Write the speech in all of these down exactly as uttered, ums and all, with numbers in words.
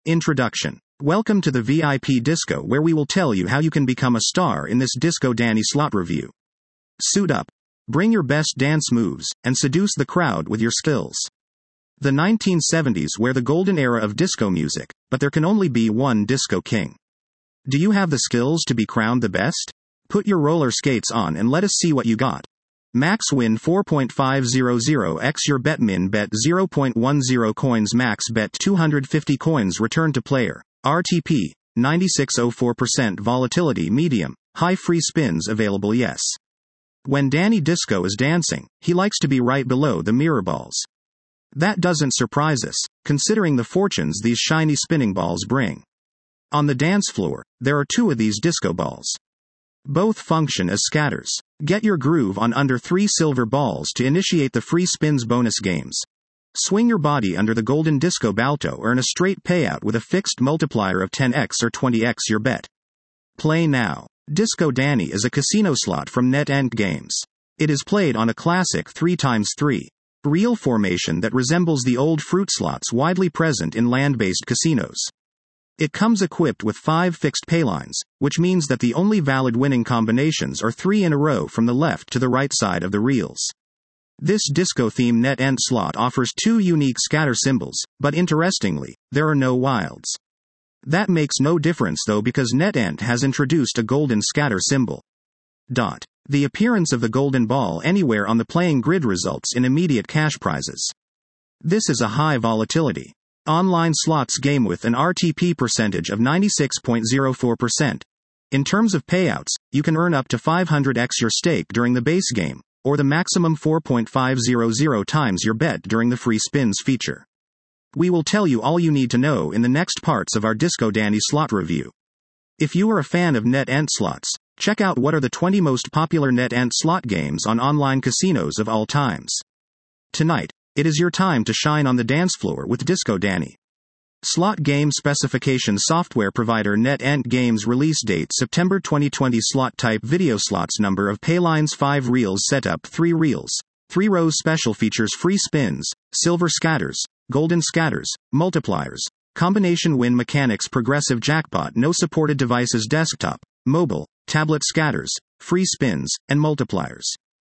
Introduction. Welcome to the V I P Disco, where we will tell you how you can become a star in this Disco Danny slot review. Suit up. Bring your best dance moves, and seduce the crowd with your skills. The nineteen seventies were the golden era of disco music, but there can only be one disco king. Do you have the skills to be crowned the best? Put your roller skates on and let us see what you got. Max win four point five hundred x your bet, min bet zero point one zero coins, max bet two hundred fifty coins, return to player. R T P, ninety-six point zero four percent volatility, medium, high, free spins available, yes. When Danny Disco is dancing, he likes to be right below the mirror balls. That doesn't surprise us, considering the fortunes these shiny spinning balls bring. On the dance floor, there are two of these disco balls. Both function as scatters. Get your groove on under three silver balls to initiate the free spins bonus games. Swing your body under the golden disco balto, earn a straight payout with a fixed multiplier of ten x or twenty x your bet. Play now. Disco Danny is a casino slot from NetEnt Games. It is played on a classic three by three reel formation that resembles the old fruit slots widely present in land-based casinos. It comes equipped with five fixed paylines, which means that the only valid winning combinations are three in a row from the left to the right side of the reels. This disco-themed NetEnt slot offers two unique scatter symbols, but interestingly, there are no wilds. That makes no difference though, because NetEnt has introduced a golden scatter symbol. Dot. The appearance of the golden ball anywhere on the playing grid results in immediate cash prizes. This is a high volatility online slots game with an R T P percentage of ninety-six point zero four percent. In terms of payouts, you can earn up to five hundred x your stake during the base game, or the maximum four point five hundred times your bet during the free spins feature. We will tell you all you need to know in the next parts of our Disco Danny slot review. If you are a fan of NetEnt slots, check out what are the twenty most popular NetEnt slot games on online casinos of all times. Tonight, it is your time to shine on the dance floor with Disco Danny. Slot game specification. Software provider NetEnt Games. Release date September twenty twenty. Slot type video slots. Number of paylines five reels. Setup three reels, three rows. Special features: free spins, silver scatters, golden scatters, multipliers. Combination win mechanics: progressive jackpot. No supported devices: desktop, mobile, tablet scatters, free spins, and multipliers.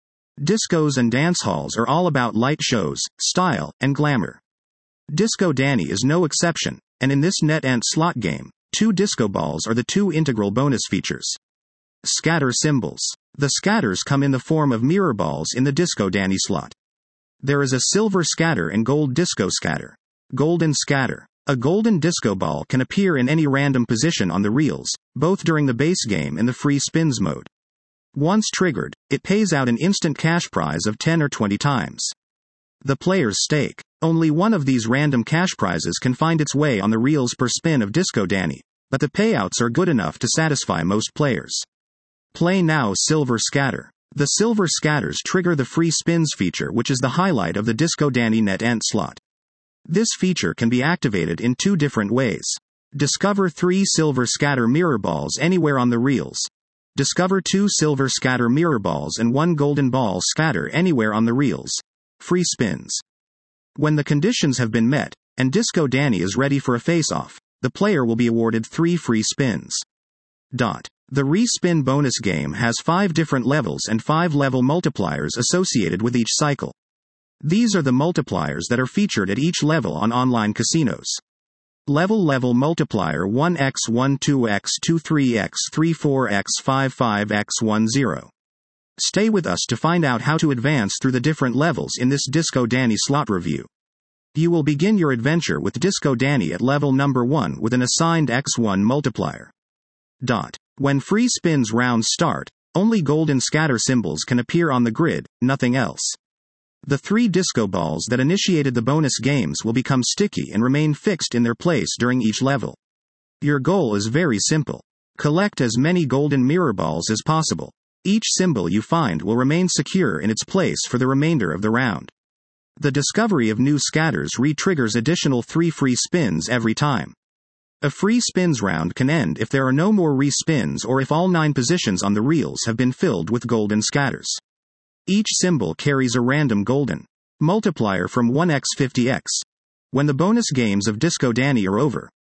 Discos and dance halls are all about light shows, style, and glamour. Disco Danny is no exception, and in this NetEnt slot game, two disco balls are the two integral bonus features. Scatter symbols. The scatters come in the form of mirror balls in the Disco Danny slot. There is a silver scatter and gold disco scatter. Golden scatter. A golden disco ball can appear in any random position on the reels, both during the base game and the free spins mode. Once triggered, it pays out an instant cash prize of ten or twenty times the player's stake. Only one of these random cash prizes can find its way on the reels per spin of Disco Danny, but the payouts are good enough to satisfy most players. Play now. Silver scatter. The silver scatters trigger the free spins feature, which is the highlight of the Disco Danny NetEnt slot. This feature can be activated in two different ways. Discover three silver scatter mirror balls anywhere on the reels. Discover two silver scatter mirror balls and one golden ball scatter anywhere on the reels. Free spins. When the conditions have been met, and Disco Danny is ready for a face-off, the player will be awarded three free spins. Dot. The re-spin bonus game has five different levels and five level multipliers associated with each cycle. These are the multipliers that are featured at each level on online casinos. Level level multiplier one x one two x two three x three four x five five x ten. Stay with us to find out how to advance through the different levels in this Disco Danny slot review. You will begin your adventure with Disco Danny at level number one with an assigned x one multiplier. Dot. When free spins rounds start, only golden scatter symbols can appear on the grid, nothing else. The three disco balls that initiated the bonus games will become sticky and remain fixed in their place during each level. Your goal is very simple. Collect as many golden mirror balls as possible. Each symbol you find will remain secure in its place for the remainder of the round. The discovery of new scatters re-triggers additional three free spins every time. A free spins round can end if there are no more re-spins or if all nine positions on the reels have been filled with golden scatters. Each symbol carries a random golden multiplier from one by fifty x. When the bonus games of Disco Danny are over,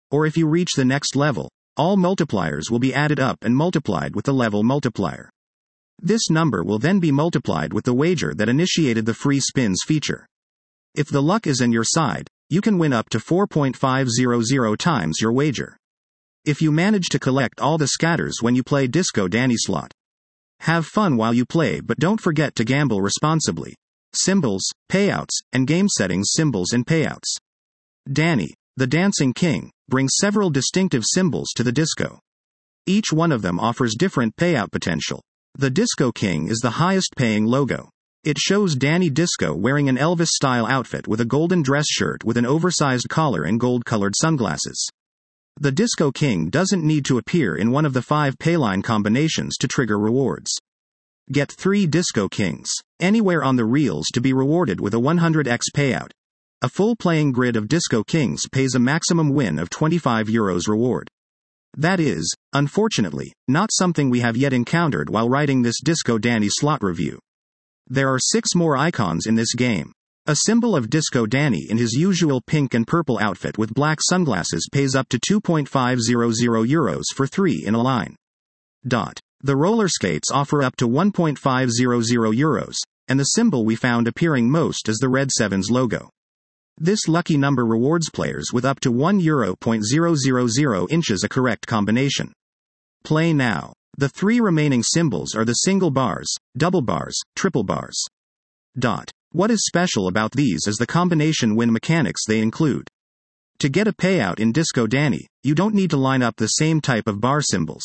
or if you reach the next level, all multipliers will be added up and multiplied with the level multiplier. This number will then be multiplied with the wager that initiated the free spins feature. If the luck is on your side, you can win up to four point five hundred times your wager. If you manage to collect all the scatters when you play Disco Danny slot. Have fun while you play, but don't forget to gamble responsibly. Symbols, payouts, and game settings. Symbols and payouts. Danny, the Dancing King, brings several distinctive symbols to the disco. Each one of them offers different payout potential. The Disco King is the highest paying logo. It shows Danny Disco wearing an Elvis-style outfit with a golden dress shirt with an oversized collar and gold-colored sunglasses. The Disco King doesn't need to appear in one of the five payline combinations to trigger rewards. Get three Disco Kings anywhere on the reels to be rewarded with a one hundred x payout. A full playing grid of Disco Kings pays a maximum win of twenty-five euros reward. That is, unfortunately, not something we have yet encountered while writing this Disco Danny slot review. There are six more icons in this game. A symbol of Disco Danny in his usual pink and purple outfit with black sunglasses pays up to two point five hundred euros for three in a line. Dot. The roller skates offer up to one point five hundred euros, and the symbol we found appearing most is the Red Sevens logo. This lucky number rewards players with up to one euro point zero zero zero inches a correct combination. Play now. The three remaining symbols are the single bars, double bars, triple bars. Dot. What is special about these is the combination win mechanics they include. To get a payout in Disco Danny, you don't need to line up the same type of bar symbols.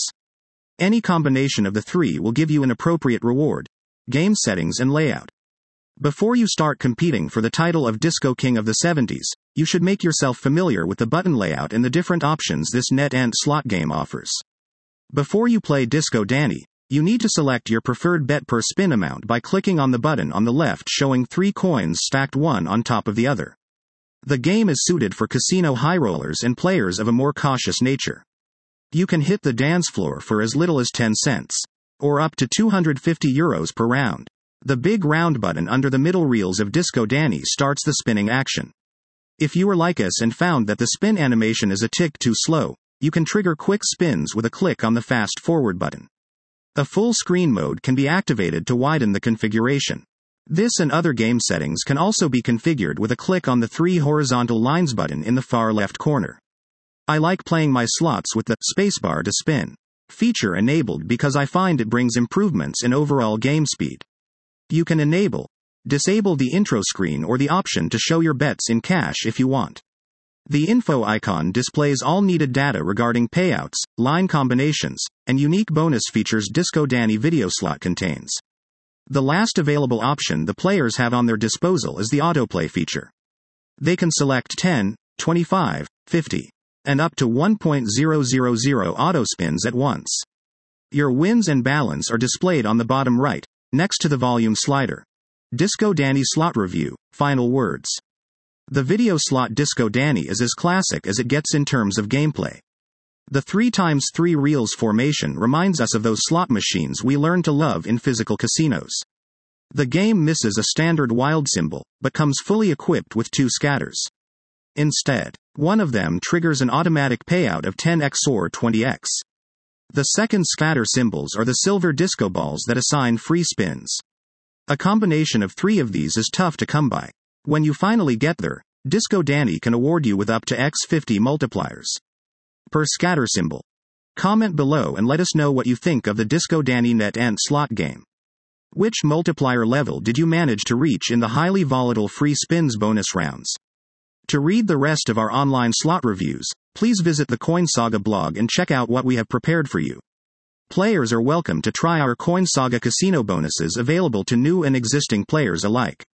Any combination of the three will give you an appropriate reward, game settings and layout. Before you start competing for the title of Disco King of the seventies, you should make yourself familiar with the button layout and the different options this NetEnt slot game offers. Before you play Disco Danny, you need to select your preferred bet per spin amount by clicking on the button on the left showing three coins stacked one on top of the other. The game is suited for casino high rollers and players of a more cautious nature. You can hit the dance floor for as little as ten cents, or up to two hundred fifty euros per round. The big round button under the middle reels of Disco Danny starts the spinning action. If you were like us and found that the spin animation is a tick too slow, you can trigger quick spins with a click on the fast forward button. A full screen mode can be activated to widen the configuration. This and other game settings can also be configured with a click on the three horizontal lines button in the far left corner. I like playing my slots with the spacebar to spin feature enabled because I find it brings improvements in overall game speed. You can enable, disable the intro screen or the option to show your bets in cash if you want. The info icon displays all needed data regarding payouts, line combinations, and unique bonus features Disco Danny video slot contains. The last available option the players have on their disposal is the autoplay feature. They can select ten, twenty-five, fifty, and up to one point zero zero zero auto spins at once. Your wins and balance are displayed on the bottom right, next to the volume slider. Disco Danny slot review, final words. The video slot Disco Danny is as classic as it gets in terms of gameplay. The three by three reels formation reminds us of those slot machines we learned to love in physical casinos. The game misses a standard wild symbol, but comes fully equipped with two scatters. Instead, one of them triggers an automatic payout of ten x or twenty x. The second scatter symbols are the silver disco balls that assign free spins. A combination of three of these is tough to come by. When you finally get there, Disco Danny can award you with up to x fifty multipliers per scatter symbol. Comment below and let us know what you think of the Disco Danny NetEnt slot game. Which multiplier level did you manage to reach in the highly volatile free spins bonus rounds? To read the rest of our online slot reviews, please visit the CoinSaga blog and check out what we have prepared for you. Players are welcome to try our CoinSaga casino bonuses available to new and existing players alike.